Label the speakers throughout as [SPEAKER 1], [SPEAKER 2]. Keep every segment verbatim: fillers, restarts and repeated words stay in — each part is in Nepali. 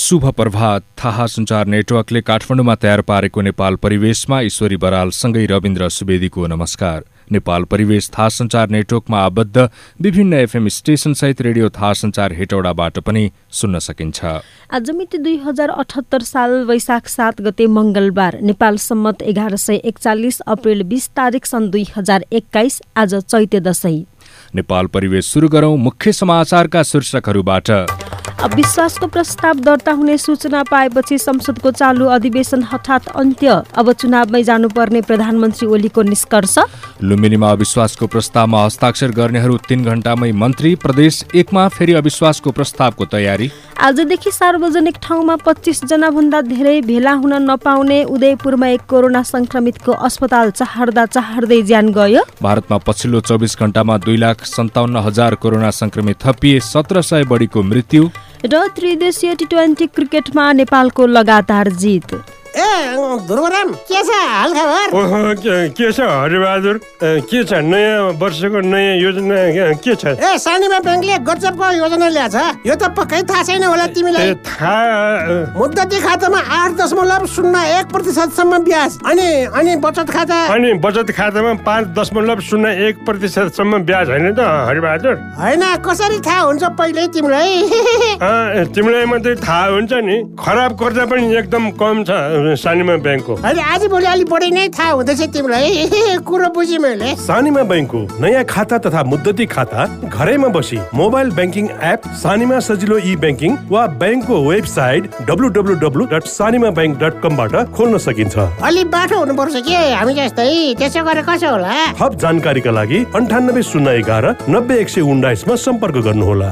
[SPEAKER 1] शुभ प्रभात। थाहा सञ्चार नेटवर्कले काठमाडौँमा तयार पारेको नेपाल परिवेशमा ईश्वरी बरालसँगै रविन्द्र सुवेदीको नमस्कार। नेपाल परिवेश थाहा सञ्चार नेटवर्कमा आबद्ध विभिन्न एफएम स्टेशनसहित रेडियो थाहा सञ्चार हेटौडाबाट पनि सुन्न सकिन्छ।
[SPEAKER 2] आज मिति दुई हजार अठहत्तर साल वैशाख सात गते मंगलबार, नेपाल सम्मत एघार सय एकचालिस अप्रेल बीस तारिक सन् दुई हजार एक्काइस। आज चैते दशैं।
[SPEAKER 1] नेपाल परिवेश सुरु गरौं मुख्य समाचारका शीर्षकहरूबाट।
[SPEAKER 2] अविश्वासको प्रस्ताव दर्ता हुने सूचना पाएपछि संसदको चालु अधिवेशन हठात अन्त्य। अब चुनावमै जानुपर्ने प्रधानमन्त्री ओलीको निष्कर्ष।
[SPEAKER 1] लुम्बिनीमा अविश्वासको प्रस्तावमा हस्ताक्षर गर्नेहरू तीन घण्टामै मन्त्री। प्रदेश एकमा फेरि अविश्वासको प्रस्तावको तयारी।
[SPEAKER 2] आजदेखि सार्वजनिक ठाउँमा पच्चीस जना भन्दा धेरै भेला हुन नपाउने। उदयपुरमा एक कोरोना संक्रमितको अस्पताल चहार्दा चहार्दै ज्यान गयो।
[SPEAKER 1] भारतमा पछिल्लो चौबिस घण्टामा दुई लाख सन्ताउन्न हजार कोरोना संक्रमित थपिए। सत्र सय बढीको मृत्यु।
[SPEAKER 2] र त्रिदेशीय टी ट्वेन्टी क्रिकेटमा नेपालको लगातार जित।
[SPEAKER 3] ए ध्रुवराम, के छ हाल खबर?
[SPEAKER 4] ओहो, के छ हरिबहादुर? के छ नयाँ वर्षको नयाँ योजना के छ?
[SPEAKER 3] ए सानीमा ब्याङ्कले गजबको योजना ल्याछ। यो त पक्कै थाहा छैन होला तिमीलाई?
[SPEAKER 4] थाहा।
[SPEAKER 3] मुद्दती खातामा आठ दशमलव शून्य एक प्रतिशतसम्म ब्याज। अनि अनि बचत खाता
[SPEAKER 4] अनि बचत खातामा पाँच दशमलव शून्य एक प्रतिशतसम्म ब्याज होइन त हरिबहादुर?
[SPEAKER 3] होइन, कसरी थाहा हुन्छ पहिल्यै तिमीलाई?
[SPEAKER 4] तिमीलाई मात्रै थाहा हुन्छ नि। खराब कर्जा पनि एकदम कम छ सानीमा ब्याङ्कको।
[SPEAKER 3] अहिले आज भोलि अलिक बढी नै थाहा हुँदैछ तिमीलाई। कुरो बुझी मैले।
[SPEAKER 4] सानीमा ब्याङ्कको नयाँ खाता तथा मुद्दती खाता घरैमा बसी मोबाइल ब्याङ्किङ एप सानीमा सजिलो ई ब्याङ्किङ वा ब्याङ्कको website W W W dot Sanima bank dot कमबाट खोल्न सकिन्छ।
[SPEAKER 3] अलि बाटो हुनुपर्छ के हामी जस्तै? त्यसो गरे कसो होला?
[SPEAKER 4] थप जानकारीका लागि अन्ठानब्बे शून्य एघार नब्बे एक सय उन्नाइसमा सम्पर्क गर्नुहोला।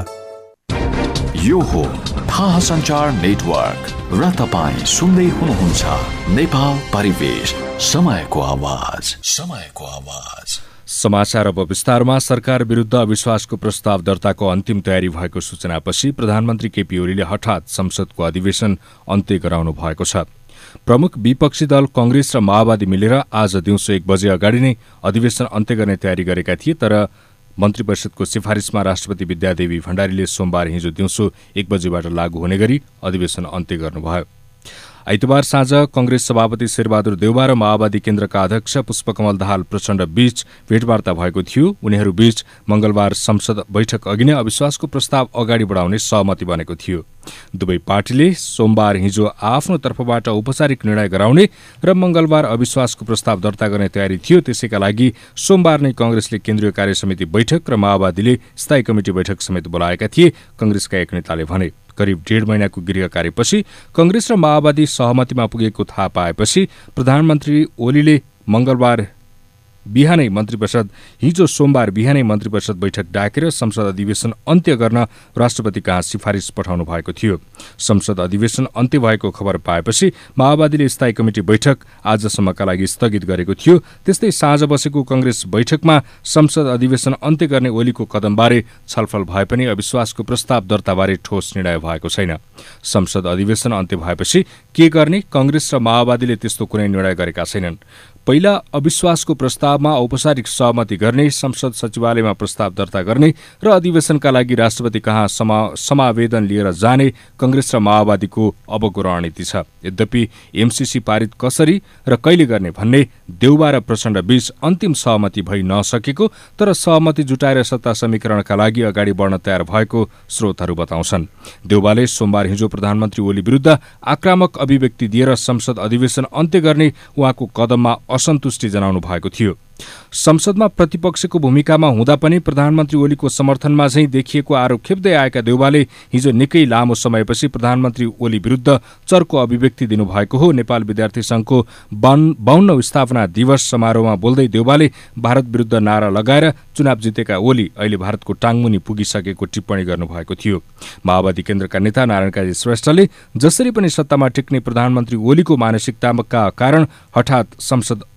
[SPEAKER 5] यो हो थाहा सञ्चार नेटवर्क र तपाईँ सुन्दै हुनुहुन्छ नेपाल परिवेश, समयको आवाज समयको आवाज।
[SPEAKER 1] समाचार अब विस्तारमा। सरकार विरुद्ध अविश्वासको प्रस्ताव दर्ताको अन्तिम तयारी भएको सूचनापछि प्रधानमन्त्री केपी ओलीले हठात संसदको अधिवेशन अन्त्य गराउनु भएको छ। प्रमुख विपक्षी दल कांग्रेस र माओवादी मिलेर आज दिउँसो एक बजे अगाडि नै अधिवेशन अन्त्य गर्ने तयारी गरेका थिए, तर मन्त्री परिषदको सिफारिसमा राष्ट्रपति विद्यादेवी भण्डारीले सोमबार हिजो दिउँसो एक बजेबाट लागू हुने गरी अधिवेशन अन्त्य गर्नुभयो। आइतबार साँझ कांग्रेस सभापति शेरबहादुर देउवा र माओवादी केन्द्रका अध्यक्ष पुष्पकमल दाहाल प्रचण्ड बीच भेटवार्ता भएको थियो। उनीहरू बीच मंगलबार संसद बैठक अघि नै अविश्वासको प्रस्ताव अगाडि बढाउने सहमति बनेको थियो। दुवै पार्टीले सोमबार हिजो आफ्नो तर्फबाट औपचारिक निर्णय गराउने र मंगलबार अविश्वासको प्रस्ताव दर्ता गर्ने तयारी थियो। त्यसैका लागि सोमबार नै कांग्रेसले केन्द्रीय कार्य समिति बैठक र माओवादीले स्थायी कमिटी बैठक समेत बोलाएका थिए। कांग्रेसका एक नेताले भने करिब डेढ महिनाको गृह कार्यपछि कांग्रेस र माओवादी सहमतिमा पुगेको थाहा पाएपछि प्रधानमन्त्री ओलीले मंगलबार बिहानै मन्त्री परिषद हिजो सोमबार बिहानै मन्त्री परिषद बैठक डाकेर संसद अधिवेशन अन्त्य गर्न राष्ट्रपति कहाँ सिफारिस पठाउनु भएको थियो। संसद अधिवेशन अन्त्य भएको खबर पाएपछि माओवादीले स्थायी कमिटी बैठक आजसम्मका लागि स्थगित गरेको थियो। त्यस्तै साँझ बसेको कांग्रेस बैठकमा संसद अधिवेशन अन्त्य गर्ने ओलीको कदमबारे छलफल भए पनि अविश्वासको प्रस्ताव दर्ताबारे ठोस निर्णय भएको छैन। संसद अधिवेशन अन्त्य भएपछि के गर्ने कांग्रेस र माओवादीले त्यस्तो कुनै निर्णय गरेका छैनन्। पहिला अविश्वासको प्रस्तावमा औपचारिक सहमति गर्ने, संसद सचिवालयमा प्रस्ताव दर्ता गर्ने र अधिवेशनका लागि राष्ट्रपति कहाँ समा समावेदन लिएर जाने कांग्रेस र माओवादीको अबको रणनीति छ। यद्यपि एमसीसी पारित कसरी र कहिले गर्ने भन्ने देउवा र प्रचण्ड बीच अन्तिम सहमति भइ नसकेको, तर सहमति जुटाएर सत्ता समीकरणका लागि अगाडि बढ्न तयार भएको स्रोतहरू बताउँछन्। देउवाले सोमबार हिजो प्रधानमन्त्री ओली विरुद्ध आक्रामक अभिव्यक्ति दिएर संसद अधिवेशन अन्त्य गर्ने उहाँको कदममा असन्तुष्टि जनाउनु भएको थियो। संसदमा प्रतिपक्षको भूमिकामा हुँदा पनि प्रधानमन्त्री ओलीको समर्थनमा चाहिँ देखिएको आरोप खेप्दै आएका देउवाले हिजो निकै लामो समयपछि प्रधानमन्त्री ओली विरुद्ध चर्को अभिव्यक्ति दिनुभएको हो। नेपाल विद्यार्थी संघको बाउन्नौ स्थापना दिवस समारोहमा बोल्दै देउवाले भारत विरुद्ध नारा लगाएर चुनाव जितेका ओली अहिले भारतको टाङमुनि पुगिसकेको टिप्पणी गर्नुभएको थियो। माओवादी केन्द्रका नेता नारायण काजी श्रेष्ठले जसरी पनि सत्तामा टिक्ने प्रधानमन्त्री ओलीको मानसिकताका कारण हठात संसद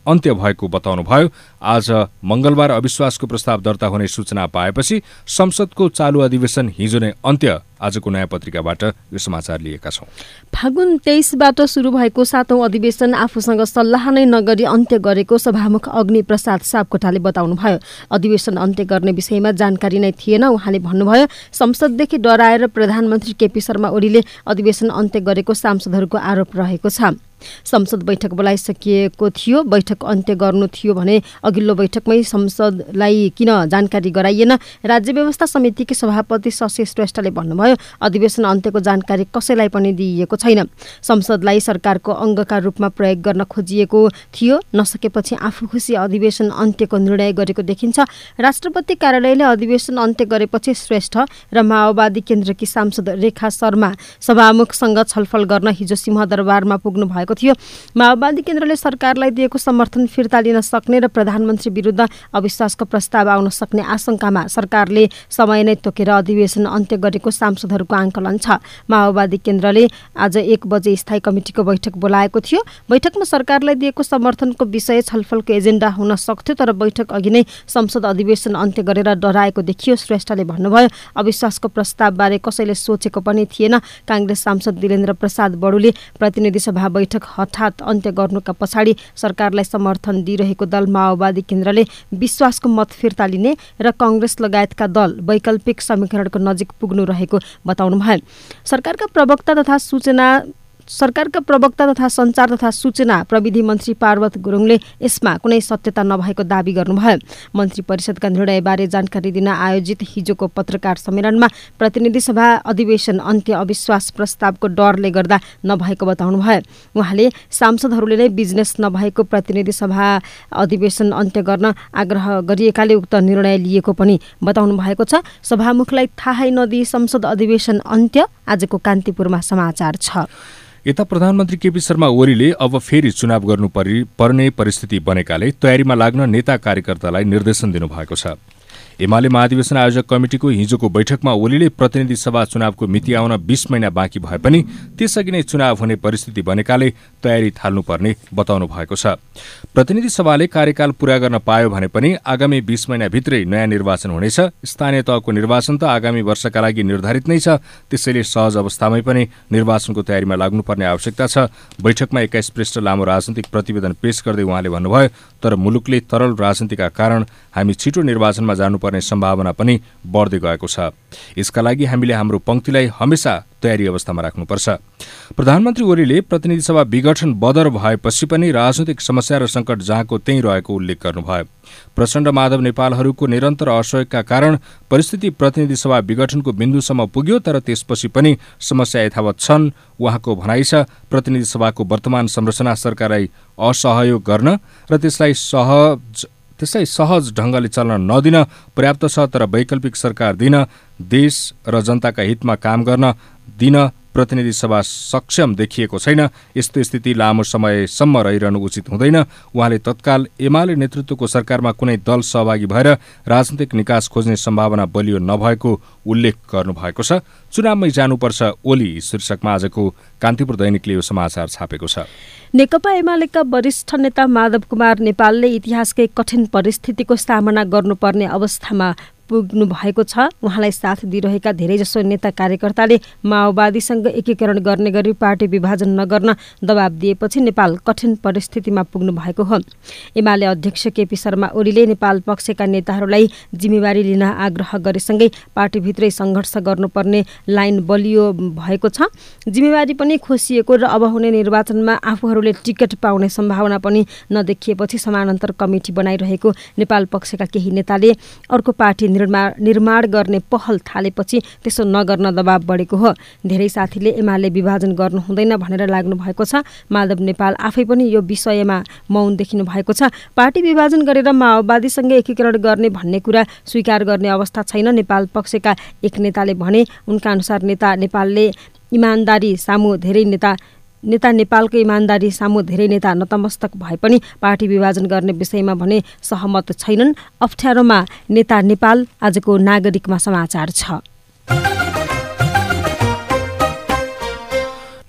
[SPEAKER 1] अन्त्य भएको बताउनुभयो। आज मंगलबार अविश्वासको प्रस्ताव दर्ता हुने सूचना पाएपछि संसदको चालू अधिवेशन हिजो नै अन्त्य। आजको नयाँ पत्रिकाबाट यो समाचार लिएका छौं।
[SPEAKER 2] फागुन तेइसबाट सुरु भएको सातौं अधिवेशन आफूसँग सल्लाह नै नगरी अन्त्य गरेको सभामुख अग्नि प्रसाद सापकोटाले बताउनुभयो। अधिवेशन अन्त्य गर्ने विषयमा जानकारी नै थिएन। उहाँले भन्नुभयो, संसददेखि डराएर प्रधानमन्त्री केपी शर्मा ओलीले अधिवेशन अन्त्य गरेको सांसदहरूको आरोप रहेको छ। संसद बैठक बोलाइसकिएको थियो, बैठक अन्त्य गर्नु थियो भने अघिल्लो बैठकमै संसदलाई किन जानकारी गराइएन? राज्य व्यवस्था समितिकी सभापति शशि श्रेष्ठले भन्नुभयो, अधिवेशन अन्त्यको जानकारी कसैलाई पनि दिइएको छैन। संसदलाई सरकारको अङ्गका रूपमा प्रयोग गर्न खोजिएको थियो। नसकेपछि आफू खुसी अधिवेशन अन्त्यको निर्णय गरेको देखिन्छ। राष्ट्रपति कार्यालयले अधिवेशन अन्त्य गरेपछि श्रेष्ठ र माओवादी केन्द्रकी सांसद रेखा शर्मा सभामुखसँग छलफल गर्न हिजो सिंहदरबारमा पुग्नु भएको थियो। माओवादी केन्द्रले सरकारलाई दिएको समर्थन फिर्ता लिन सक्ने र प्रधानमन्त्री विरुद्ध अविश्वासको प्रस्ताव आउन सक्ने आशंकामा सरकारले समय नै तोकेर अधिवेशन अन्त्य गरेको सांसदहरूको आंकलन छ। माओवादी केन्द्रले आज एक बजे स्थायी कमिटिको बैठक बोलाएको थियो। बैठकमा सरकारलाई दिएको समर्थनको विषय छलफलको एजेन्डा हुन सक्थ्यो, तर बैठक अघि नै संसद अधिवेशन अन्त्य गरेर डराएको देखियो। श्रेष्ठले भन्नुभयो, अविश्वासको प्रस्तावबारे कसैले सोचेको पनि थिएन। कांग्रेस सांसद दिलेन्द्र प्रसाद बडुले प्रतिनिधि सभा बैठक हठात अन्त्य गर्नुका पछाडि सरकारलाई समर्थन दिइरहेको दल माओवादी केन्द्रले विश्वासको मत फिर्ता लिने र कांग्रेस लगायतका दल वैकल्पिक समीकरणको नजिक पुग्नु रहेको बताउनुभयो। सरकारका प्रवक्ता तथा सूचना सरकारका प्रवक्ता तथा सञ्चार तथा सूचना प्रविधि मन्त्री पार्वत गुरुङले यसमा कुनै सत्यता नभएको दावी गर्नुभयो। मन्त्री परिषदका निर्णयबारे जानकारी दिन आयोजित हिजोको पत्रकार सम्मेलनमा प्रतिनिधि सभा अधिवेशन अन्त्य अविश्वास प्रस्तावको डरले गर्दा नभएको बताउनुभयो। उहाँले सांसदहरूले नै बिजनेस नभएको प्रतिनिधि सभा अधिवेशन अन्त्य गर्न आग्रह गरिएकाले उक्त निर्णय लिएको पनि बताउनु भएको छ। सभामुखलाई थाहै नदिई संसद अधिवेशन अन्त्य। आजको कान्तिपुरमा समाचार छ।
[SPEAKER 1] यता प्रधानमन्त्री केपी शर्मा ओलीले अब फेरि चुनाव गर्नु पर्ने परिस्थिति बनेकाले तयारीमा लाग्न नेता कार्यकर्तालाई निर्देशन दिनुभएको छ। एमाले महाधिवेशन आयोजक कमिटिको हिजोको बैठकमा ओलीले प्रतिनिधि सभा चुनावको मिति आउन बीस महिना बाँकी भए पनि त्यसअघि नै चुनाव हुने परिस्थिति बनेकाले तयारी थाल्नुपर्ने बताउनु भएको छ। प्रतिनिधि सभाले कार्यकाल पूरा गर्न पायो भने पनि आगामी बीस महिनाभित्रै नयाँ निर्वाचन हुनेछ। स्थानीय तहको निर्वाचन त आगामी वर्षका लागि निर्धारित नै छ। त्यसैले सहज अवस्थामै पनि निर्वाचनको तयारीमा लाग्नुपर्ने आवश्यकता छ। बैठकमा एक्काइस पृष्ठ लामो राजनीतिक प्रतिवेदन पेश गर्दै उहाँले भन्नुभयो, तर मुलुकले तरल राजनीतिका कारण हामी छिटो निर्वाचनमा जानुपर्ने सम्भावना पनि बढ्दै गएको छ। यसका लागि हामीले हाम्रो पंक्तिलाई हमेशा तयारी अवस्थामा राख्नुपर्छ। प्रधानमन्त्री ओलीले प्रतिनिधि सभा विघटन बदर भएपछि पनि राजनैतिक समस्या र संकट जहाँको त्यही रहेको उल्लेख गर्नुभयो। प्रचण्ड माधव नेपालहरूको निरन्तर असहयोगका कारण परिस्थिति प्रतिनिधि सभा विघटनको बिन्दुसम्म पुग्यो, तर त्यसपछि पनि समस्या यथावत छन्। उहाँको भनाइ छ, प्रतिनिधि सभाको वर्तमान संरचना सरकारलाई असहयोग गर्न र त्यसलाई सहज त्यसलाई सहज ढंगले चल्न नदिन पर्याप्त छ, तर वैकल्पिक सरकार दिन, देश र जनताका हितमा काम गर्न दिन प्रतिनिधि सभा सक्षम देखिएको छैन। यस्तो स्थिति लामो समयसम्म रहिरहनु उचित हुँदैन। उहाँले तत्काल एमाले नेतृत्वको सरकारमा कुनै दल सहभागी भएर राजनीतिक निकास खोज्ने सम्भावना बलियो नभएको उल्लेख गर्नुभएको छ। चुनावमै जानुपर्छ ओली शीर्षकमा आजको कान्तिपुर दैनिकले यो समाचार छापेको छ।
[SPEAKER 2] नेकपा एमालेका वरिष्ठ नेता माधव कुमार नेपालले इतिहासकै कठिन परिस्थितिको सामना गर्नुपर्ने अवस्थामा पुग्नु भएको छ। उहाँलाई साथ दिइरहेका धेरैजसो नेता कार्यकर्ताले माओवादीसँग एकीकरण गर्ने गरी पार्टी विभाजन नगर्न दबाब दिएपछि नेपाल कठिन परिस्थितिमा पुग्नु भएको हो। एमाले अध्यक्ष केपी शर्मा ओलीले नेपाल पक्षका नेताहरूलाई जिम्मेवारी लिन आग्रह गरेसँगै पार्टीभित्रै सङ्घर्ष गर्नुपर्ने लाइन बलियो भएको छ। जिम्मेवारी पनि खोसिएको र अब हुने निर्वाचनमा आफूहरूले टिकट पाउने सम्भावना पनि नदेखिएपछि समानान्तर कमिटी बनाइरहेको नेपाल पक्षका केही नेताले अर्को पार्टी निर्माण गर्ने पहल थालेपछि त्यसो नगर्न दबाब बढेको हो। धेरै साथीले एमाले विभाजन गर्नु हुँदैन भनेर लाग्नु भएको छ। माधव नेपाल आफै पनि यो विषयमा मौन देखिनु भएको छ। पार्टी विभाजन गरेर माओवादीसँग एकीकरण गर्ने भन्ने कुरा स्वीकार गर्ने अवस्था छैन। नेपाल पक्षका एक नेताले भने, उनका अनुसार नेता नेपालले इमानदारी सामु धेरै नेता नेता नेपालको इमानदारी सामु धेरै नेता नतमस्तक भए पनि पार्टी विभाजन गर्ने विषयमा भने सहमत छैनन्। अप्ठ्यारोमा नेता नेपाल आजको नागरिकमा समाचार छ।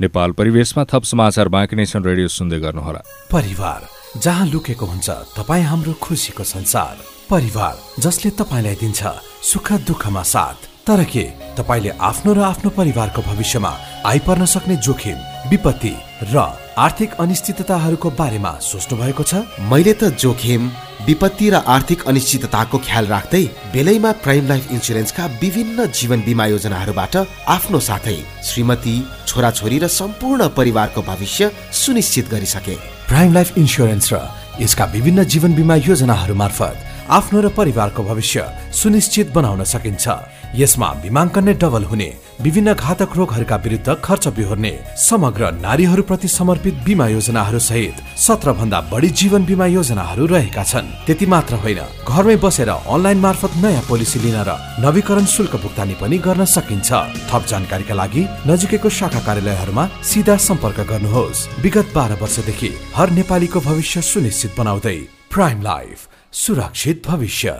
[SPEAKER 1] नेपाल परिवेशमा थप समाचार बाँकी नै छन्, रेडियो सुन्दै गर्नुहोला।
[SPEAKER 6] परिवार जहाँ लुकेको हुन्छ तपाईँ हाम्रो खुसीको संसार। परिवार जसले तपाईँलाई दिन्छ सुख दुःखमा साथ। तर के तपाईँले आफ्नो र आफ्नो परिवारको भविष्यमा आइपर्न सक्ने जोखिम, विपत्ति र आर्थिक अनिश्चितताहरूको बारेमा सोच्नु भएको छ?
[SPEAKER 7] मैले त जोखिम, विपत्ति र आर्थिक अनिश्चितताको ख्याल राख्दै बेलैमा प्राइम लाइफ इन्सुरेन्सका विभिन्न जीवन बिमा योजनाहरूबाट आफ्नो साथै श्रीमती, छोराछोरी र सम्पूर्ण परिवारको भविष्य सुनिश्चित गरिसके।
[SPEAKER 6] प्राइम लाइफ इन्सुरेन्स र यसका विभिन्न जीवन बिमा योजनाहरू मार्फत आफ्नो र परिवारको भविष्य सुनिश्चित बनाउन सकिन्छ। यसमा बीमाङ्कन नै डबल हुने, विभिन्न घातक रोगहरूका विरुद्ध खर्च बिहोर्ने, समग्र नारीहरूप्रति समर्पित बिमा योजनाहरू सहित सत्र भन्दा बढी जीवन बिमा योजनाहरू रहेका छन्। त्यति मात्र होइन, घरमै बसेर अनलाइन मार्फत नयाँ पोलिसी लिन र नवीकरण शुल्क भुक्तानी पनि गर्न सकिन्छ। थप जानकारीका लागि नजिकैको शाखा कार्यालयहरूमा सिधा सम्पर्क गर्नुहोस्। विगत बाह्र वर्षदेखि हर नेपालीको भविष्य सुनिश्चित बनाउँदै प्राइम लाइफ, सुरक्षित भविष्य।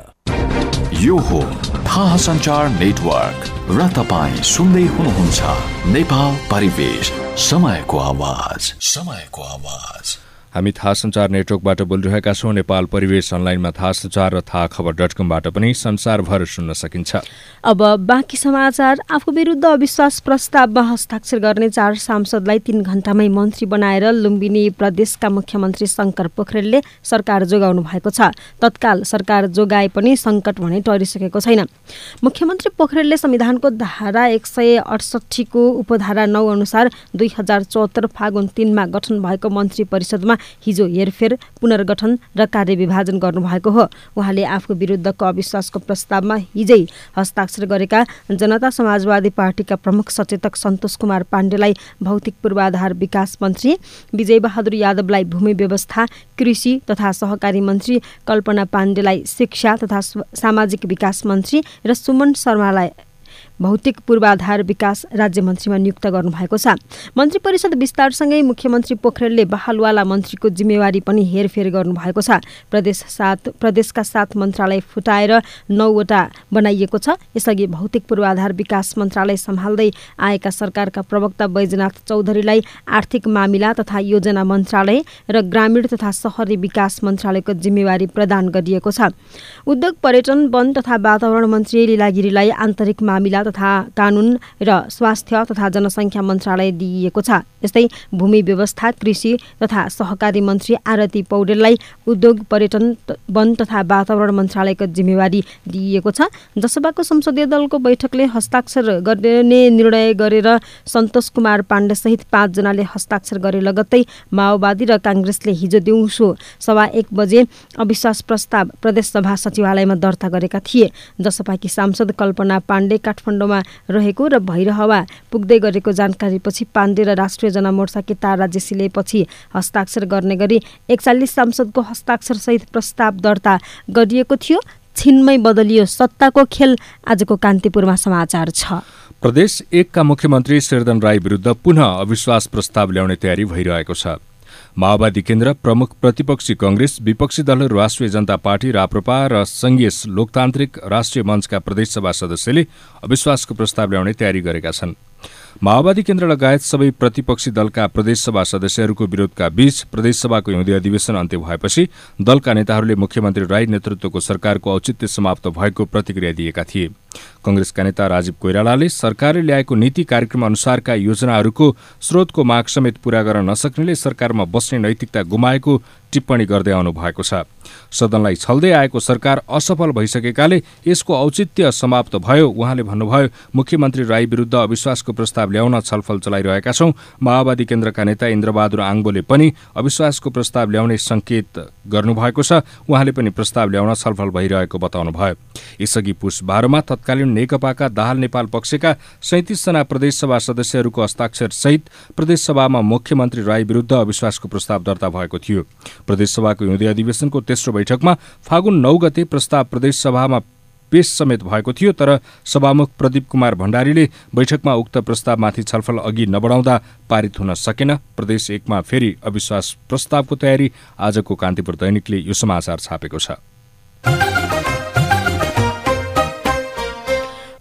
[SPEAKER 5] यो हो थाहा सञ्चार नेटवर्क र तपाईँ सुन्दै हुनुहुन्छ नेपाल परिवेश, समयको आवाज, समयको आवाज।
[SPEAKER 1] हामी थाहा सञ्चार नेटवर्कबाट बोलिरहेका छौँ। नेपाल परिवेश अनलाइनमा थाहा सञ्चार र थाहा खबर डट कमबाट पनि संसारभर सुन्न सकिन्छ।
[SPEAKER 2] अब बाँकी समाचार। आफू विरुद्ध अविश्वास प्रस्तावमा हस्ताक्षर गर्ने चार सांसदलाई तीन घण्टामै मन्त्री बनाएर लुम्बिनी प्रदेशका मुख्यमन्त्री शङ्कर पोखरेलले सरकार जोगाउनु भएको छ। तत्काल सरकार जोगाए पनि सङ्कट भने टरिसकेको छैन। मुख्यमन्त्री पोखरेलले संविधानको धारा एक सय अडसठीको उपधारा नौ अनुसार दुई हजार चौहत्तर फागुन तीनमा गठन भएको मन्त्री परिषदमा हिजो हेरफेर, पुनर्गठन र कार्यविभाजन गर्नुभएको हो। उहाँले आफू विरुद्धको अविश्वासको प्रस्तावमा हिजै हस्ताक्षर गरेका जनता समाजवादी पार्टीका प्रमुख सचेतक सन्तोष कुमार पाण्डेलाई भौतिक पूर्वाधार विकास मन्त्री, विजय बहादुर यादवलाई भूमि व्यवस्था, कृषि तथा सहकारी मन्त्री, कल्पना पाण्डेलाई शिक्षा तथा सामाजिक विकास मन्त्री र सुमन शर्मालाई भौतिक पूर्वाधार विकास राज्य मन्त्रीमा नियुक्त गर्नुभएको छ। मन्त्री परिषद विस्तारसँगै मुख्यमन्त्री पोखरेलले बहालवाला मन्त्रीको जिम्मेवारी पनि हेरफेर गर्नुभएको छ। प्रदेश सात प्रदेशका सात मन्त्रालय फुटाएर नौवटा बनाइएको छ। यसअघि भौतिक पूर्वाधार विकास मन्त्रालय सम्हाल्दै आएका सरकारका प्रवक्ता बैजनाथ चौधरीलाई आर्थिक मामिला तथा योजना मन्त्रालय र ग्रामीण तथा शहरी विकास मन्त्रालयको जिम्मेवारी प्रदान गरिएको छ। उद्योग, पर्यटन, वन तथा वातावरण मन्त्री लीला गिरीलाई आन्तरिक मामिला तथा कानुन र स्वास्थ्य तथा जनसङ्ख्या मन्त्रालय दिइएको छ। यस्तै भूमि व्यवस्था, कृषि तथा सहकारी मन्त्री आरती पौडेललाई उद्योग, पर्यटन, वन तथा वातावरण मन्त्रालयको जिम्मेवारी दिइएको छ। जसपाको संसदीय दलको बैठकले हस्ताक्षर गर्ने निर्णय गरेर सन्तोष कुमार पाण्डेसहित पाँचजनाले हस्ताक्षर गरे। लगत्तै माओवादी र काङ्ग्रेसले हिजो दिउँसो सवा एक बजे अविश्वास प्रस्ताव प्रदेशसभा सचिवालयमा दर्ता गरेका थिए। जसपाकी सांसद कल्पना पाण्डे काठमाडौँमा रहेको र भैरहवा पुग्दै गरेको जानकारीपछि पाण्डे र राष्ट्रिय जनमोर्चाकी तारा जेसीले पछि हस्ताक्षर गर्ने गरी एकचालिस सांसदको हस्ताक्षरसहित प्रस्ताव दर्ता गरिएको थियो। छिनमै बदलियो सत्ताको खेल। आजको कान्तिपुरमा समाचार छ।
[SPEAKER 1] प्रदेश एकका मुख्यमन्त्री शेरदन राई विरुद्ध पुनः अविश्वास प्रस्ताव ल्याउने तयारी भइरहेको छ। माओवादी केन्द्र, प्रमुख प्रतिपक्षी कांग्रेस, विपक्षी दलहरू राष्ट्रिय जनता पार्टी, राप्रपा र संघीय लोकतान्त्रिक राष्ट्रिय मञ्चका प्रदेशसभा सदस्यले अविश्वासको प्रस्ताव ल्याउने तयारी गरेका छन्। माओवादी केन्द्र लगायत सबै प्रतिपक्षी दलका प्रदेशसभा सदस्यहरूको विरोधका बीच प्रदेशसभाको हिउँदे अधिवेशन अन्त्य भएपछि दलका नेताहरूले मुख्यमन्त्री राई नेतृत्वको सरकारको औचित्य समाप्त भएको प्रतिक्रिया दिएका थिए। कंग्रेसका नेता राजीव कोइरालाले सरकारले ल्याएको नीति कार्यक्रम अनुसारका योजनाहरूको स्रोतको माग समेत पूरा गर्न नसक्नेले सरकारमा बस्ने नैतिकता गुमाएको टिप्पणी गर्दै आउनु भएको छ। सदनलाई छल्दै आएको सरकार असफल भइसकेकाले यसको औचित्य समाप्त भयो। उहाँले भन्नुभयो, मुख्यमन्त्री राई विरुद्ध अविश्वासको प्रस्ताव ल्याउन छलफल चलाइरहेका छौं। माओवादी केन्द्रका नेता इन्द्रबहादुर आङबोले पनि अविश्वासको प्रस्ताव ल्याउने संकेत गर्नुभएको छ। उहाँले पनि प्रस्ताव ल्याउन छलफल भइरहेको बताउनुभयो। यसअघि पुस बाह्रमा तत्कालीन नेकपाका दाहाल नेपाल पक्षका सैंतीस जना प्रदेशसभा सदस्यहरूको हस्ताक्षर सहित प्रदेशसभामा मुख्यमन्त्री राई विरुद्ध अविश्वासको प्रस्ताव दर्ता भएको थियो। प्रदेशसभाको हिउँदे अधिवेशनको तेस्रो बैठकमा फागुन नौ गते प्रस्ताव प्रदेशसभामा पेश समेत भएको थियो। तर सभामुख प्रदीप कुमार भण्डारीले बैठकमा उक्त प्रस्तावमाथि छलफल अघि नबढाउँदा पारित हुन सकेन। प्रदेश एकमा फेरि अविश्वास प्रस्तावको तयारी। आजको कान्तिपुर दैनिकले यो समाचार छापेको छ।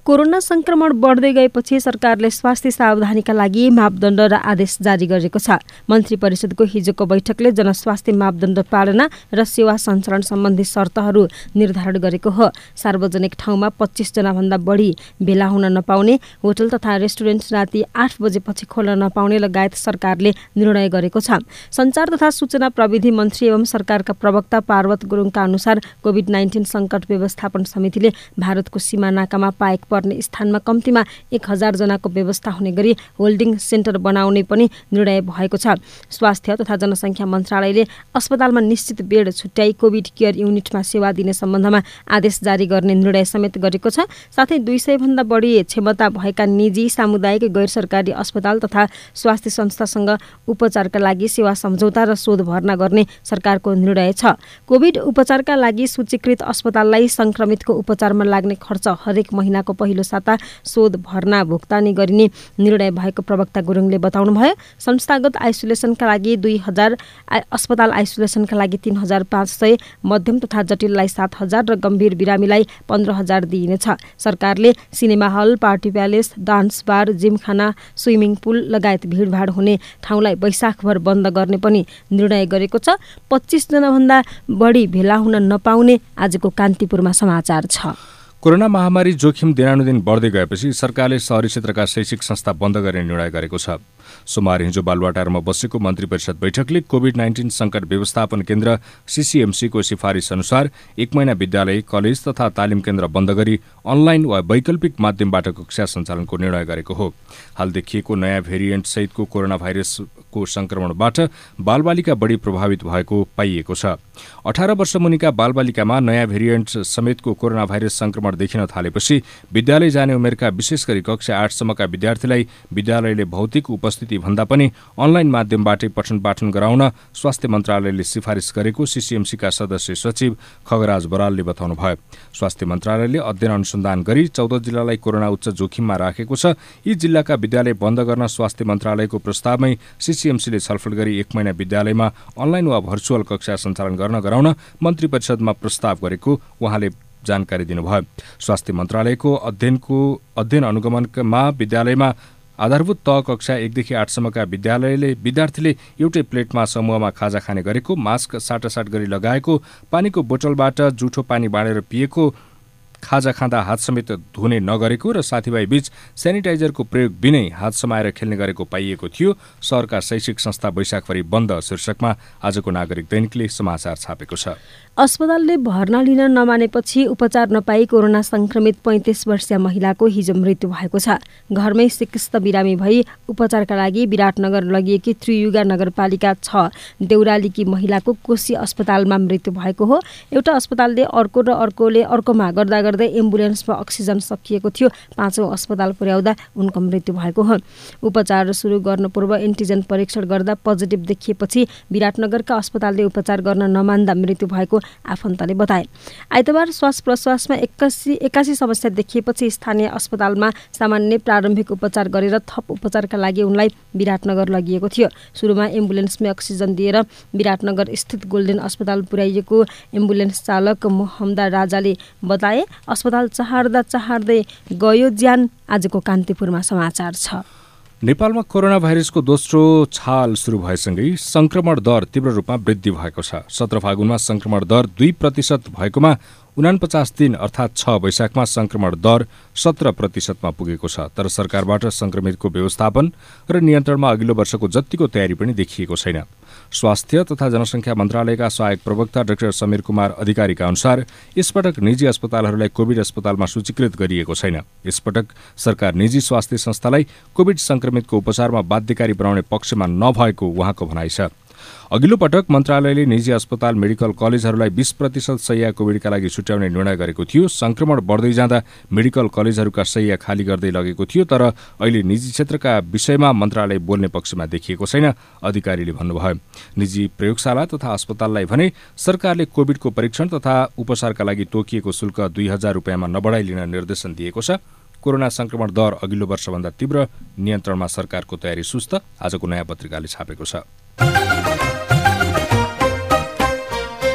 [SPEAKER 2] कोरोना संक्रमण बढ्दै गएपछि सरकारले स्वास्थ्य सावधानीका लागि मापदण्ड र आदेश जारी गरेको छ। मन्त्री परिषदको हिजोको बैठकले जनस्वास्थ्य मापदण्ड पालना र सेवा सञ्चालन सम्बन्धी शर्तहरू निर्धारण गरेको हो। सार्वजनिक ठाउँमा पच्चीस जना भन्दा बढी भेला हुन नपाउने, होटल तथा रेस्टुरेन्ट राति आठ बजेपछि खोल्न नपाउने लगायत सरकारले निर्णय गरेको छ। सञ्चार तथा सूचना प्रविधि मन्त्री एवं सरकारका प्रवक्ता पार्वत गुरुङका अनुसार कोभिड नाइन्टिन सङ्कट व्यवस्थापन समितिले भारतको सीमा नाकामा पाएक पर्ने स्थानमा कम्तीमा एक हजार जनाको व्यवस्था हुने गरी होल्डिङ सेन्टर बनाउने पनि निर्णय भएको छ। स्वास्थ्य तथा जनसङ्ख्या मन्त्रालयले अस्पतालमा निश्चित बेड छुट्याई कोभिड केयर युनिटमा सेवा दिने सम्बन्धमा आदेश जारी गर्ने निर्णय समेत गरेको छ। साथै दुई सय भन्दा बढी क्षमता भएका निजी, सामुदायिक, गैर सरकारी अस्पताल तथा स्वास्थ्य संस्थासँग उपचारका लागि सेवा सम्झौता र शोध भर्ना गर्ने सरकारको निर्णय छ। कोभिड उपचारका लागि सूचीकृत अस्पताललाई संक्रमितको उपचारमा लाग्ने खर्च हरेक महिनाको पहिलो साता शोध भर्ना भुक्तानी गरिने निर्णय भएको प्रवक्ता गुरुङले बताउनुभयो। संस्थागत आइसोलेसनका लागि दुई हजार, अस्पताल आइसोलेसनका लागि तीन हजार पाँच सय, मध्यम तथा जटिललाई सात हजार र गम्भीर बिरामीलाई पन्ध्र हजार दिइनेछ। सरकारले cinema hall, party palace, dance bar, gymkhana, swimming pool लगायत भिडभाड हुने ठाउँलाई वैशाखभर बन्द गर्ने पनि निर्णय गरेको छ। पच्चीस जना भन्दा बढी भेला हुन नपाउने आजको कान्तिपुरमा समाचार छ।
[SPEAKER 1] कोरोना महामारी जोखिम दिनानुदिन बढ्दै गएपछि सरकारले शहरी क्षेत्रका शैक्षिक संस्था बन्द गर्ने निर्णय गरेको छ। सोमबार हिजो बालुवाटारमा बसेको मन्त्री परिषद बैठकले कोभिड नाइन्टिन सङ्कट व्यवस्थापन केन्द्र सीसीएमसीको सिफारिस अनुसार एक महिना विद्यालय, कलेज तथा तालिम केन्द्र बन्द गरी अनलाइन वा वैकल्पिक माध्यमबाट कक्षा सञ्चालनको निर्णय गरेको हो। हाल देखिएको नयाँ भेरिएन्ट सहितको कोरोना भाइरसको संक्रमणबाट बालबालिका बढी प्रभावित भएको पाइएको छ। अठार वर्ष मुनिका बालबालिकामा नयाँ भेरिएन्ट समेतको कोरोना भाइरस संक्रमण देखिन थालेपछि विद्यालय जाने उमेरका विशेष गरी कक्षा आठसम्मका विद्यार्थीलाई विद्यालयले भौतिक उपस्थिति भन्दा पनि अनलाइन माध्यमबाटै पठन पाठन गराउन स्वास्थ्य मन्त्रालयले सिफारिस गरेको सीसीएमसीका सदस्य सचिव खगराज बरालले बताउनुभयो। स्वास्थ्य मन्त्रालयले अध्ययन अनुसन्धान गरी चौध जिल्लालाई कोरोना उच्च जोखिममा राखेको छ। यी जिल्लाका विद्यालय बन्द गर्न स्वास्थ्य मन्त्रालयको प्रस्तावमै सीसीएमसीले छलफल गरी एक महिना विद्यालयमा अनलाइन वा भर्चुअल कक्षा सञ्चालन गर्न गराउन मन्त्री परिषदमा प्रस्ताव गरेको उहाँले जानकारी दिनुभयो। स्वास्थ्य मन्त्रालयको अध्ययनको अध्ययन अनुगमनमा विद्यालयमा आधारभूत तह कक्षा एकदेखि आठसम्मका विद्यालयले विद्यार्थीले एउटै प्लेटमा समूहमा खाजा खाने गरेको, मास्क साटासाट गरी लगाएको, पानीको बोतलबाट जुठो पानी बाँडेर पिएको, खाजा खाँदा हात समेत धुने नगरेको र साथीभाइ बीच सेनिटाइजरको प्रयोग बिनै हात समाएर खेल्ने गरेको पाइएको थियो। शहरका शैक्षिक संस्था वैशाखभरि बन्द शीर्षकमा आजको नागरिक दैनिकले समाचार छापेको छ।
[SPEAKER 2] अस्पतालले भर्ना लिन नमानेपछि उपचार नपाई कोरोना संक्रमित पैंतिस वर्षीय महिलाको हिजो मृत्यु भएको छ। घरमै सिकिस्त बिरामी भई उपचारका लागि विराटनगर लगिएकी त्रियुगा नगरपालिका छ देउरालीकी महिलाको कोशी अस्पतालमा मृत्यु भएको हो। एउटा अस्पतालले अर्को र अर्कोले अर्कोमा गर्दा गर्दै एम्बुलेन्समा अक्सिजन सकिएको थियो। पाँचौं अस्पताल पुर्याउँदा उनको मृत्यु भएको हो। उपचार सुरु गर्न पूर्व एन्टिजेन परीक्षण गर्दा पोजिटिभ देखिएपछि विराटनगरका अस्पतालले उपचार गर्न नमान्दा मृत्यु भएको आफन्तले बताए। आइतबार श्वास प्रश्वासमा एक्कासी एक्कासी समस्या देखिएपछि स्थानीय अस्पतालमा सामान्य प्रारम्भिक उपचार गरेर थप उपचारका लागि उनलाई विराटनगर लगिएको थियो। सुरुमा एम्बुलेन्समै अक्सिजन दिएर विराटनगर स्थित गोल्डेन अस्पताल पुर्याइएको एम्बुलेन्स चालक मोहम्मदा राजाले बताए। अस्पताल चहार्दा चहार्दै गयो ज्यान। आजको कान्तिपुरमा समाचार छ।
[SPEAKER 1] नेपालमा कोरोना भाइरसको दोस्रो छाल सुरु भएसँगै संक्रमण दर तीव्र रूपमा वृद्धि भएको छ। सत्र फागुनमा संक्रमण दर दुई प्रतिशत भएकोमा उनापचास दिन अर्थात् छ वैशाखमा संक्रमण दर सत्र प्रतिशतमा पुगेको छ। तर सरकारबाट संक्रमितको व्यवस्थापन र नियन्त्रणमा अघिल्लो वर्षको जतिको तयारी पनि देखिएको छैन। स्वास्थ्य तथा जनसङ्ख्या मन्त्रालयका सहायक प्रवक्ता डाक्टर समीर कुमार अधिकारीका अनुसार यसपटक निजी अस्पतालहरूलाई कोभिड अस्पतालमा सूचीकृत गरिएको छैन। यसपटक सरकार निजी स्वास्थ्य संस्थालाई कोभिड संक्रमितको उपचारमा बाध्यकारी बनाउने पक्षमा नभएको उहाँको भनाइ छ। अघिल्लो पटक मन्त्रालयले निजी अस्पताल, मेडिकल कलेजहरूलाई बीस प्रतिशत शैय्या कोभिडका लागि छुट्याउने निर्णय गरेको थियो। संक्रमण बढ्दै जाँदा मेडिकल कलेजहरूका शैय्या खाली गर्दै लगेको थियो। तर अहिले निजी क्षेत्रका विषयमा मन्त्रालय बोल्ने पक्षमा देखिएको छैन, अधिकारीले भन्नुभयो। निजी प्रयोगशाला तथा अस्पताललाई भने सरकारले कोभिडको परीक्षण तथा उपचारका लागि तोकिएको शुल्क दुई हजार रुपियाँमा नबढाइ लिन निर्देशन दिएको छ। कोरोना संक्रमण दर अघिल्लो वर्षभन्दा तीव्र, नियन्त्रणमा सरकारको तयारी सुस्त, आजको नयाँ पत्रिकाले छापेको छ।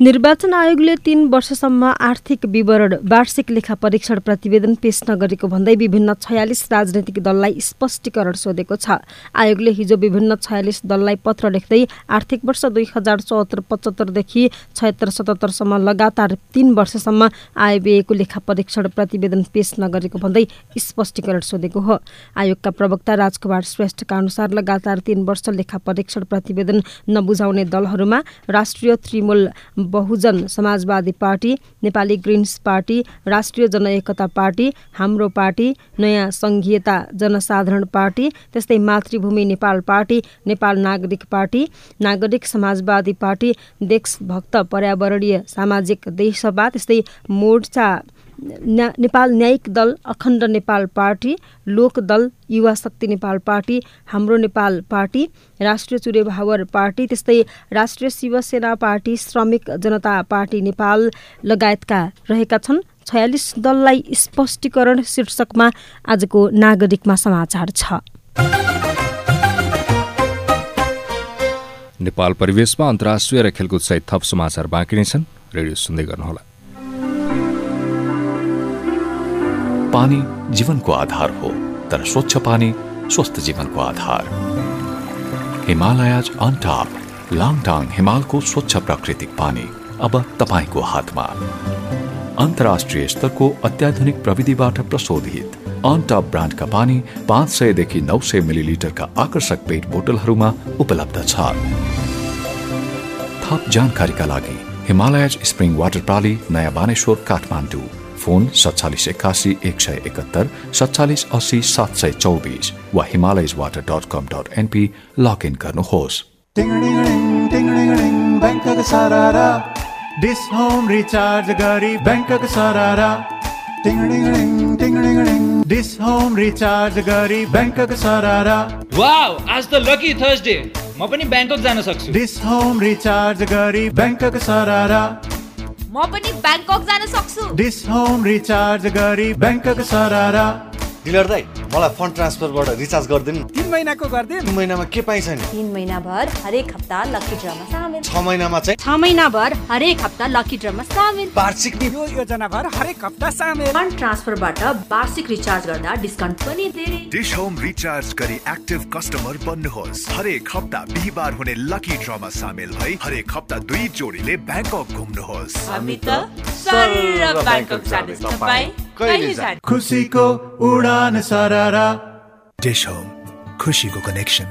[SPEAKER 2] निर्वाचन आयोगले तीन वर्षसम्म आर्थिक विवरण वार्षिक लेखा परीक्षण प्रतिवेदन पेश नगरेको भन्दै विभिन्न छयालिस राजनैतिक दललाई स्पष्टीकरण सोधेको छ। आयोगले हिजो विभिन्न छयालिस दललाई पत्र लेख्दै आर्थिक वर्ष दुई हजार चौहत्तर पचहत्तरदेखि छयत्तर सतहत्तरसम्म लगातार तीन वर्षसम्म आयव्ययको लेखा परीक्षण प्रतिवेदन पेश नगरेको भन्दै स्पष्टीकरण सोधेको हो। आयोगका प्रवक्ता राजकुमार श्रेष्ठका अनुसार लगातार तीन वर्ष लेखा परीक्षण प्रतिवेदन नबुझाउने दलहरूमा Rashtriya Trimul Bahujan Samajwadi party, Nepali greens party, Rashtriya Janaekta party, हाम्रो पार्टी, नयाँ संघीयता जनसाधारण पार्टी, त्यस्तै मातृभूमि नेपाल पार्टी, नेपाल नागरिक पार्टी, नागरिक समाजवादी पार्टी, देशभक्त पर्यावरणीय सामाजिक देशसभा, त्यस्तै मोर्चा नेपाल न्यायिक दल, अखण्ड नेपाल पार्टी, लोक दल, युवा शक्ति नेपाल पार्टी, हाम्रो नेपाल पार्टी, राष्ट्रिय चुरे भावर पार्टी, त्यस्तै राष्ट्रिय शिवसेना पार्टी, श्रमिक जनता पार्टी नेपाल लगायतका रहेका छन्। छयालिस दललाई स्पष्टीकरण शीर्षकमा आजको नागरिकमा समाचार छ।
[SPEAKER 1] नेपाल परिवेशमा अन्तर्राष्ट्रिय र खेलकुद सहित थप समाचार बाँकी नै छन्। रेडियो सुन्दै गर्नुहोला।
[SPEAKER 5] पानी जीवनको आधार हो, तर स्वच्छ पानी स्वस्थ जीवनको आधार। हिमालयज अन टप लाङटाङ हिमालको स्वच्छ प्राकृतिक पानी अब तपाईको हातमा। अन्तर्राष्ट्रिय स्तरको अत्याधुनिक प्रविधिबाट प्रशोधित अन टप ब्रान्डका पानी पाँच सयदेखि नौ सय मिलिलिटरका आकर्षक पेट बोतलहरूमा उपलब्ध छ। थप जानकारीका लागि हिमालयज स्प्रिङ वाटर प्रणाली, नयाँ बानेश्वर, काठमाडौँ। फोन सत्तालिस एकासी एक सय एकहत्तर सत्तालिस अस्सी सात सय चौबिस वा Himalayas water dot com dot NP login गर्नुहोस्।
[SPEAKER 8] बैंकक सरारा डिस होम रिचार्ज गरी बैंकक सरारा डिस होम रिचार्ज गरी बैंकक सरारा।
[SPEAKER 9] वाउ, आज त लकी थर्सडे, म पनि बैंकक जान सक्छु।
[SPEAKER 8] डिस होम रिचार्ज गरी बैंकक सरारा।
[SPEAKER 10] म पनि बैंकक जान सक्छु।
[SPEAKER 8] डिस होम रिचार्ज गरी बैंकक सरारा।
[SPEAKER 11] डिलर दाइ, मलाई फन्ड ट्रान्सफरबाट रिचार्ज गरिदिनु।
[SPEAKER 3] तीन महिनाको गरिदिनु।
[SPEAKER 11] तीन महिनामा के पाइन्छ नि?
[SPEAKER 10] तीन महिनाभर हरेक हप्ता लकी ड्रमा सामेल।
[SPEAKER 11] छ महिनामा चाहिँ
[SPEAKER 10] छ महिनाभर हरेक हप्ता लकी ड्रमा सामेल।
[SPEAKER 11] वार्षिक
[SPEAKER 3] यो योजनाभर हरेक हप्ता सामेल।
[SPEAKER 10] फन्ड ट्रान्सफरबाट वार्षिक रिचार्ज गर्दा डिस्काउन्ट पनि धेरै।
[SPEAKER 12] डिश होम रिचार्ज गरी एक्टिभ कस्टमर बन्नुहोस्। हरेक हप्ता बिहीबार हुने लकी ड्रमा सामेल भई हरेक हप्ता दुई जोडीले ब्याङ्कक घुम्नुहोस्।
[SPEAKER 10] हामी त सर ब्याङ्कक जाने तपाईँ कहिले जाने?
[SPEAKER 8] खुसीको उडान सरारा।
[SPEAKER 12] डिश होम, खुसीको कनेक्सन।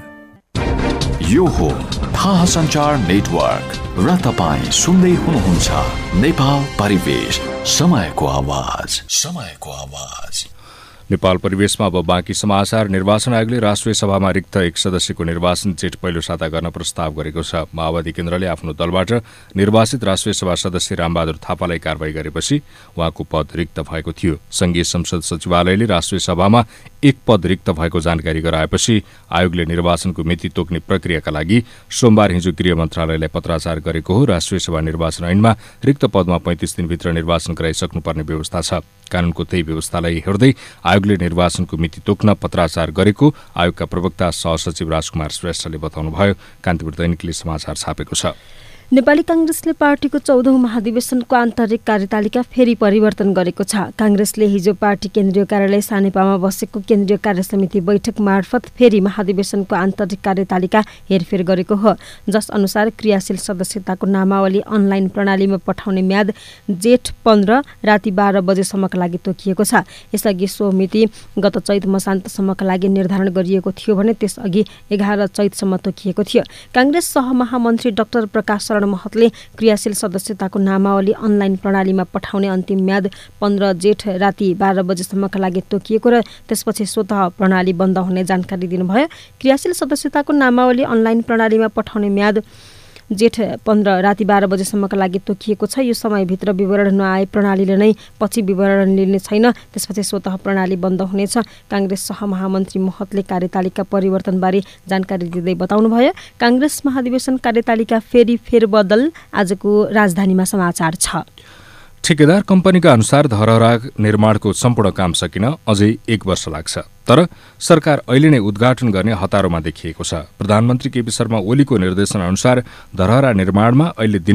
[SPEAKER 5] यो हो थाहा सञ्चार नेटवर्क र तपाईँ सुन्दै हुनुहुन्छ नेपाल परिवेश, समयको आवाज, समयको आवाज।
[SPEAKER 1] नेपाल परिवेशमा अब बाँकी समाचार। निर्वाचन आयोगले राष्ट्रिय सभामा रिक्त एक सदस्यको निर्वाचन जेठ पहिलो साता गर्न प्रस्ताव गरेको छ। माओवादी केन्द्रले आफ्नो दलबाट निर्वाचित राष्ट्रिय सभा सदस्य रामबहादुर थापालाई कारवाही गरेपछि उहाँको पद रिक्त भएको थियो। संघीय संसद सचिवालयले राष्ट्रिय सभामा एक पद रिक्त भएको जानकारी गराएपछि आयोगले निर्वाचनको मिति तोक्ने प्रक्रियाका लागि सोमबार हिजो गृह मन्त्रालयलाई पत्राचार गरेको हो। राष्ट्रिय सभा निर्वाचन ऐनमा रिक्त पदमा पैंतिस दिनभित्र निर्वाचन गराइसक्नुपर्ने व्यवस्था छ। कानूनको त्यही व्यवस्थालाई हेर्दै आयोगले निर्वाचनको मिति तोक्न पत्राचार गरेको आयोगका प्रवक्ता सहसचिव राजकुमार श्रेष्ठले बताउनुभयो। कान्तिपुर दैनिकले समाचार छापेको छ।
[SPEAKER 2] नेपाली कांग्रेसले पार्टीको चौधौं महाधिवेशनको आन्तरिक कार्यतालिका फेरि परिवर्तन गरेको छ। कांग्रेसले हिजो पार्टी केन्द्रीय कार्यालय सानेपामा बसेको केन्द्रीय कार्य समिति बैठक मार्फत फेरि महाधिवेशनको आन्तरिक कार्यतालिका हेरफेर गरेको हो, जस अनुसार क्रियाशील सदस्यताको नामावली अनलाइन प्रणालीमा पठाउने म्याद जेठ पन्ध्र राति बाह्र बजेसम्मका लागि तोकिएको छ। यसअघि सो मिति गत चैत मसान्तसम्मका लागि निर्धारण गरिएको थियो भने त्यसअघि एघार चैतसम्म तोकिएको थियो। कांग्रेस सहमहामन्त्री डाक्टर प्रकाश महतले क्रियाशील सदस्यताको नामावली अनलाइन प्रणालीमा पठाउने अन्तिम म्याद पन्ध्र जेठ राति बाह्र बजेसम्मका लागि तोकिएको र त्यसपछि स्वतः प्रणाली बन्द हुने जानकारी दिनुभयो। क्रियाशील सदस्यताको नामावली अनलाइन प्रणालीमा पठाउने म्याद जेठ पन्ध्र राति बाह्र बजेसम्मका लागि तोकिएको छ। यो समयभित्र विवरण नआए प्रणालीले नै पछि विवरण लिने छैन, त्यसपछि स्वतः प्रणाली बन्द हुनेछ। कांग्रेस सहमहामन्त्री महतले कार्यतालिका परिवर्तनबारे जानकारी दिँदै बताउनुभयो। कांग्रेस महाधिवेशन कार्यतालिका फेरि फेरबदल आजको राजधानीमा समाचार छ।
[SPEAKER 1] ठेकेदार कम्पनीका अनुसार धरहरा निर्माणको सम्पूर्ण काम सकिन अझै एक वर्ष लाग्छ, तर सरकार अहिले नै उद्घाटन गर्ने हतारोमा देखिएको छ। प्रधानमन्त्री केपी शर्मा ओलीको निर्देशन अनुसार धरहरा निर्माणमा अहिले दिनौं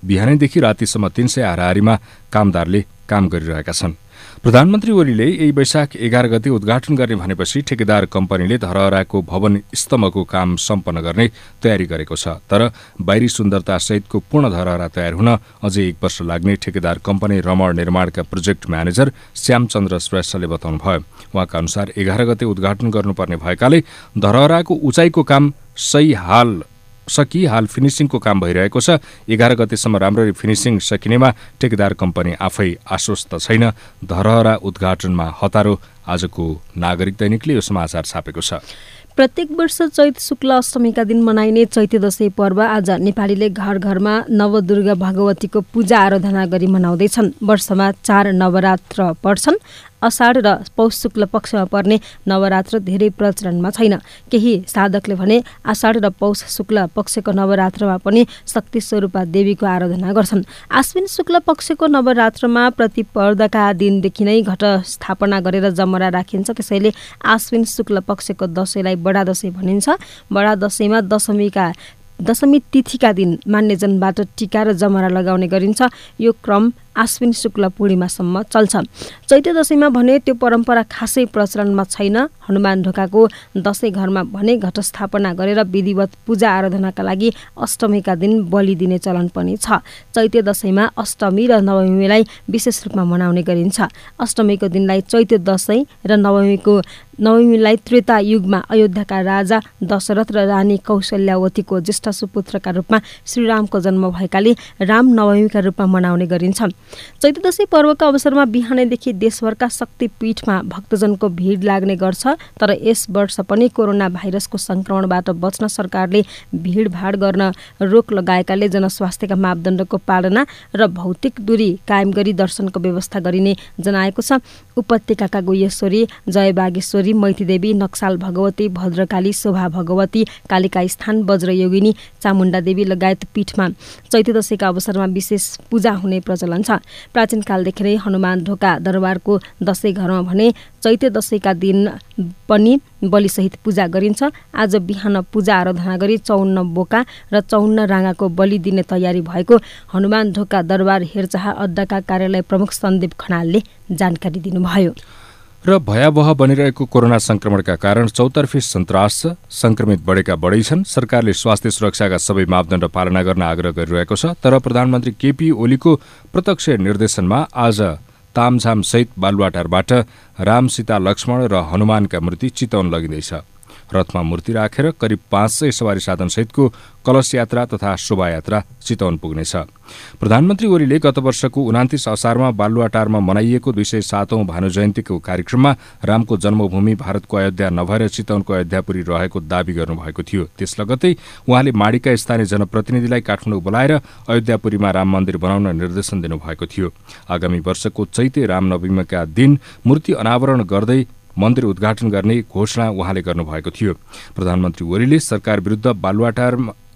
[SPEAKER 1] बिहानैदेखि रातिसम्म तीन सय हाराहारीमा कामदारले काम गरिरहेका छन्। प्रधानमन्त्री ओलीले यही वैशाख एघार गते उद्घाटन गर्ने भनेपछि ठेकेदार कम्पनीले धरहराको भवन स्तम्भको काम सम्पन्न गर्ने तयारी गरेको छ। तर बाहिरी सुन्दरता सहितको पूर्ण धरहरा तयार हुन अझै एक वर्ष लाग्ने ठेकेदार कम्पनी रमण निर्माणका प्रोजेक्ट म्यानेजर श्यामचन्द्र श्रेष्ठले बताउनुभयो। उहाँका अनुसार एघार गते उद्घाटन गर्नुपर्ने भएकाले धरहराको उचाइको काम सही हाल सकि हाल फिनिसिङको काम भइरहेको छ। एघार गतेसम्म राम्ररी फिनिसिङ सकिनेमा ठेकेदार कम्पनी आफै आश्वस्त छैन। धरहरा उद्घाटनमा हतारो। आजको नागरिक दैनिकले यो समाचार छापेको छ।
[SPEAKER 2] प्रत्येक वर्ष चैत शुक्ल अष्टमीका दिन मनाइने चैते दशैं पर्व आज नेपालीले घर घरमा नवदुर्गा भगवतीको पूजा आराधना गरी मनाउँदैछन्। वर्षमा चार नवरात्र पर्छन्। अषाढ र पौष शुक्ल पक्षमा पर्ने नवरात्र धेरै प्रचलनमा छैन। केही साधकले भने आषाढ र पौष शुक्ल पक्षको नवरात्रमा पनि शक्ति स्वरूपा देवीको आराधना गर्छन्। आश्विन शुक्ल पक्षको नवरात्रमा प्रतिपदका दिनदेखि नै घट स्थापना गरेर जमरा राखिन्छ। त्यसैले आश्विन शुक्ल पक्षको दशैंलाई बडा दशैं भनिन्छ। बडा दशैंमा दशमीका दशमी तिथिका दिन मान्यजनबाट टीका र जमरा लगाउने गरिन्छ। यो क्रम आश्विन शुक्ल पूर्णिमासम्म चल्छ। चैते दशैंमा भने त्यो परम्परा खासै प्रचलनमा छैन। हनुमान ढोकाको दशैं घरमा भने घट स्थापना गरेर विधिवत पूजा आराधनाका लागि अष्टमीका दिन बलि दिने चलन पनि छ। चैते दशैंमा अष्टमी र नवमीलाई विशेष रूपमा मनाउने गरिन्छ। अष्टमीको दिनलाई चैते दशैं र नवमीको नवमीलाई त्रेता युगमा अयोध्याका राजा दशरथ र रानी कौशल्यावतीको ज्येष्ठ सुपुत्रका रूपमा श्रीरामको जन्म भएकाले राम नवमीका रूपमा मनाउने गरिन्छ। चैते दशैं पर्वका अवसरमा बिहानैदेखि देशभरका शक्तिपीठमा भक्तजनको भिड लाग्ने गर्छ। तर यस वर्ष पनि कोरोना भाइरसको संक्रमणबाट बच्न सरकारले भिडभाड गर्न रोक लगाएकाले जनस्वास्थ्यका मापदण्डको पालना र भौतिक दूरी कायम गरी दर्शनको व्यवस्था गरिने जनाएको छ। उपत्यकाका गुह्यश्वरी, जयबागेश्वरी, मैतीदेवी, नक्साल भगवती, भद्रकाली, शोभा भगवती, कालिका स्थान, वज्रयोगिनी, चामुण्डा देवी लगायत पीठमा चैते दशैंका अवसरमा विशेष पूजा हुने प्रचलन छ। प्राचीन कालदेखि नै हनुमान ढोका दरबारको दशैं घरमा भने चैते दशैंका दिन पनि बलिसहित पूजा गरिन्छ। आज बिहान पूजा आराधना गरी चौन्न बोका र चौन्न राँगाको बलि दिने तयारी भएको हनुमान ढोका दरबार हेरचाह अड्डाका कार्यालय प्रमुख सन्दीप खनालले जानकारी दिनुभयो।
[SPEAKER 1] र भयावह बनिरहेको कोरोना संक्रमणका कारण चौतर्फी सन्तास छ। संक्रमित बढेका बढै छन्। सरकारले स्वास्थ्य सुरक्षाका सबै मापदण्ड पालना गर्न आग्रह गरिरहेको छ। तर प्रधानमन्त्री केपी ओलीको प्रत्यक्ष निर्देशनमा आज तामझाम सहित बालुवाटारबाट राम, सीता, लक्ष्मण र हनुमानका मूर्ति चितवन लगिँदैछ। रथमा मूर्ति राखेर करिब पाँच सय सवारी साधन सहितको कलश यात्रा तथा शोभायात्रा चितवन पुग्नेछ। प्रधानमन्त्री ओलीले गत वर्षको उनातिस असारमा बालुवाटारमा मनाइएको दुई सय सातौं भानु जयन्तीको कार्यक्रममा रामको जन्मभूमि भारतको अयोध्या नभएर चितवनको अयोध्यापुरी रहेको दावी गर्नुभएको थियो। त्यस लगत्तै उहाँले माडीका स्थानीय जनप्रतिनिधिलाई काठमाडौँ बोलाएर अयोध्यापुरीमा राम मन्दिर बनाउन निर्देशन दिनुभएको थियो। आगामी वर्षको चैते रामनवमीका दिन मूर्ति अनावरण गर्दै मन्दिर उद्घाटन गर्ने घोषणा उहाँले गर्नुभएको थियो। प्रधानमन्त्री ओलीले सरकार विरुद्ध बालुवाटार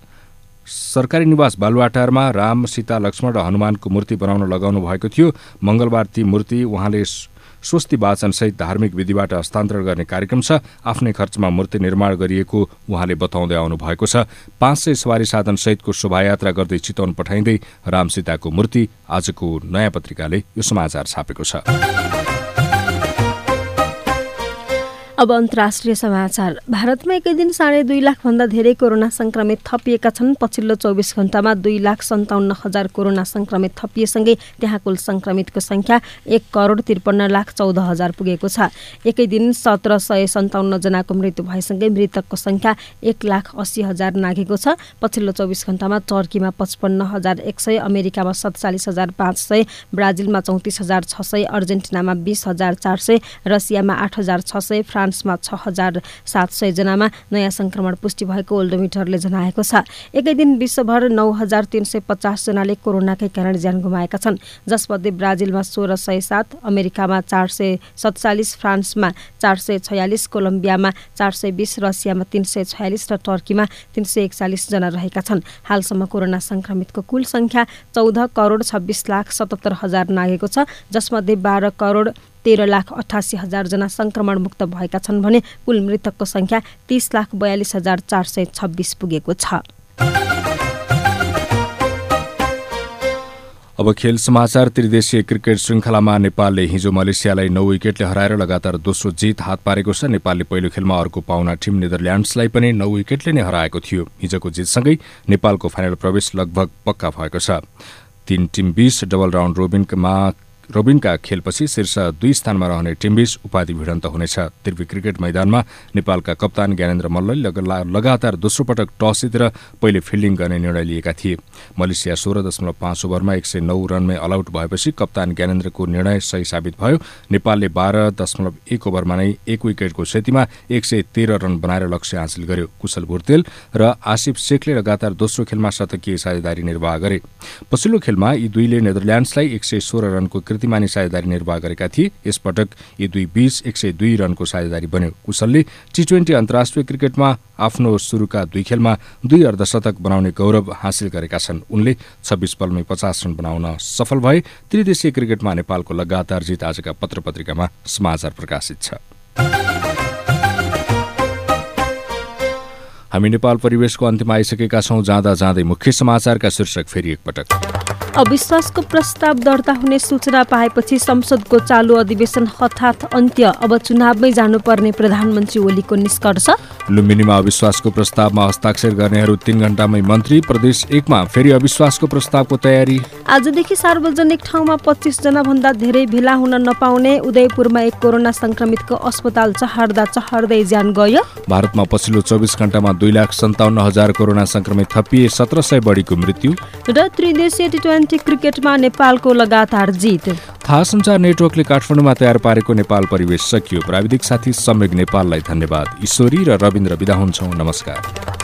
[SPEAKER 1] सरकारी निवास बालुवाटारमा राम, सीता, लक्ष्मण र हनुमानको मूर्ति बनाउन लगाउनु भएको थियो। मंगलबार ती मूर्ति उहाँले स्वस्ति वाचन सहित धार्मिक विधिबाट हस्तान्तरण गर्ने कार्यक्रम छ। आफ्नै खर्चमा मूर्ति निर्माण गरिएको उहाँले बताउँदै आउनु भएको छ। पाँच सय सवारी साधन सहितको शोभायात्रा गर्दै चितवन पठाइँदै राम, सीताको मूर्ति आजको नयाँ पत्रिकाले यो समाचार छापेको छ।
[SPEAKER 2] अब अन्तर्राष्ट्रिय समाचार। भारतमा एकै दिन साढे दुई लाख भन्दा धेरै कोरोना संक्रमित थपिएका छन्। पछिल्लो चौबिस घण्टामा दुई लाख सन्ताउन्न हजार कोरोना संक्रमित थपिएसँगै त्यहाँ कुल संक्रमितको संख्या एक करोड त्रिपन्न लाख चौध हजार पुगेको छ। एकै दिन सत्र सय सन्ताउन्न जनाको मृत्यु भएसँगै मृतकको संख्या एक लाख अस्सी हजार नाघेको छ। पछिल्लो चौबिस घण्टामा टर्कीमा पचपन्न हजार एक सय, अमेरिकामा सत्तालिस हजार पाँच सय, ब्राजिलमा चौतिस हजार छ सय, अर्जेन्टिनामा बीस हजार चार सय, रसियामा आठ हजार छ सय, फ्रान्समा छ हजार सात सय जनामा नयाँ संक्रमण पुष्टि भएको ओल्डोमिटरले जनाएको छ। एकै दिन विश्वभर नौ हजार तीन सय पचास जनाले कोरोनाकै कारण ज्यान गुमाएका छन्, जसमध्ये ब्राजिलमा सोह्र सय सात, अमेरिकामा चार सय सत्तालिस, फ्रान्समा चार सय छयालिस, कोलम्बियामा चार सय बीस, रसियामा तीन सय छयालिस र टर्कीमा तीन सय एकचालिस जना रहेका छन्। हालसम्म कोरोना संक्रमितको कुल संख्या चौध करोड छब्बिस लाख सतहत्तर हजार नागेको छ, जसमध्ये बाह्र करोड तेह्र लाख अठासी हजार जना संक्रमण मुक्त भएका छन् भने कुल मृतकको संख्या तीस लाख बयालिस हजार चार सय छब्बिस पुगेको छ।
[SPEAKER 1] अब खेल समाचार। त्रिदेशीय क्रिकेट श्रृङ्खलामा नेपालले हिजो मलेसियालाई नौ विकेटले हराएर लगातार दोस्रो जित हात पारेको छ। नेपालले पहिलो खेलमा अर्को पाहुना टिम नेदरल्याण्ड्सलाई पनि नौ विकेटले नै हराएको थियो। हिजोको जितसँगै नेपालको फाइनल प्रवेश लगभग पक्का भएको छ। तीन टिम बीच डबल राउन्ड रोबिनमा रोबिनका खेलपछि शीर्ष दुई स्थानमा रहने टिमबीच उपाधि भिडन्त हुनेछ। त्रिवी क्रिकेट मैदानमा नेपालका कप्तान ज्ञानेन्द्र मल्लले लगातार दोस्रो पटक टस जितेर पहिले फिल्डिङ गर्ने निर्णय लिएका थिए। मलेसिया सोह्र दशमलव पाँच ओभरमा एक सय नौ रनमै अलआउट भएपछि कप्तान ज्ञानेन्द्रको निर्णय सही साबित भयो। नेपालले बाह्र दशमलव एक ओभरमा नै एक विकेटको क्षतिमा एक सय तेह्र रन बनाएर लक्ष्य हासिल गर्यो। कुशल भुर्तेल र आसिफ शेखले लगातार दोस्रो खेलमा शतकीय साझेदारी निर्वाह गरे। पछिल्लो खेलमा यी दुईले नेदरल्याण्ड्सलाई एक सय सोह्र रनको कीर्तिमानी साझेदारी निर्वाह गरेका थिए। यसपटक यी दुई बीच एक सय दुई रनको साझेदारी बन्यो। कुशलले टी ट्वेन्टी अन्तर्राष्ट्रिय क्रिकेटमा आफ्नो सुरुका दुई खेलमा दुई अर्धशतक बनाउने गौरव हासिल गरेका छन्। उनले छब्बीस बलमै पचास रन बनाउन सफल भए। त्रिदेशीय क्रिकेटमा नेपालको लगातार जित आजका पत्र पत्रिकामा समाचार प्रकाशित छ। हामी नेपाल परिवेशको अन्त्यमा आइसकेका छौं। जाँदा जाँदै मुख्य समाचारका शीर्षक फेरि एकपटक।
[SPEAKER 2] अविश्वासको प्रस्ताव दर्ता हुने सूचना पाएपछि संसदको चालु अधिवेशन हठात अन्त्य। अब चुनावमै जानुपर्ने प्रधानमन्त्री ओलीको निष्कर्ष।
[SPEAKER 1] लुम्बिनीमा अविश्वासको प्रस्तावमा हस्ताक्षर गर्नेहरू तीन घण्टामै मन्त्री। प्रदेश एकमा फेरि अविश्वासको प्रस्तावको तयारी।
[SPEAKER 2] आजदेखि सार्वजनिक ठाउँमा पच्चीस जना भन्दा धेरै भेला हुन नपाउने। उदयपुरमा एक कोरोना संक्रमितको अस्पताल चहर्दा चहर्दै ज्यान गयो।
[SPEAKER 1] भारतमा पछिल्लो चौबिस घण्टामा दुई लाख सन्ताउन्न हजार कोरोना संक्रमित थपिए। सत्र सय बढीको मृत्यु।
[SPEAKER 2] र त्रिदेशीय टी ट्वेन्टी क्रिकेटमा नेपालको लगातार जित।
[SPEAKER 1] थाहा सञ्चार नेटवर्कले काठमाडौँमा तयार पारेको नेपाल परिवेश सकियो। प्राविधिक साथी सम्वेक नेपाललाई धन्यवाद। ईश्वरी र रविन्द्र बिदा हुन्छौं। नमस्कार।